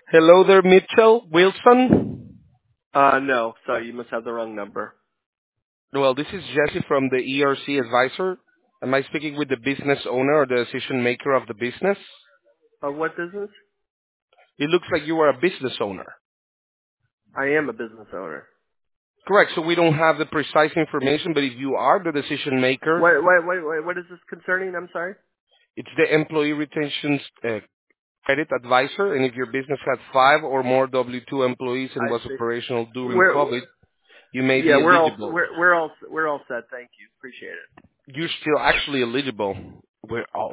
Hello there, Mitchell Wilson. No, sorry, you must have the wrong number. Well, this is Jesse from the ERC Advisor. Am I speaking with the business owner or the decision maker of the business? What business? It looks like you are a business owner. I am a business owner. Correct. So we don't have the precise information, but if you are the decision maker, What is this concerning? I'm sorry. it's the employee retention credit advisor. And if your business has 5 or more W-2 employees and I was see. operational during We're COVID, you may yeah, be eligible. we're all set. Thank you. Appreciate it. You're still actually eligible. We're all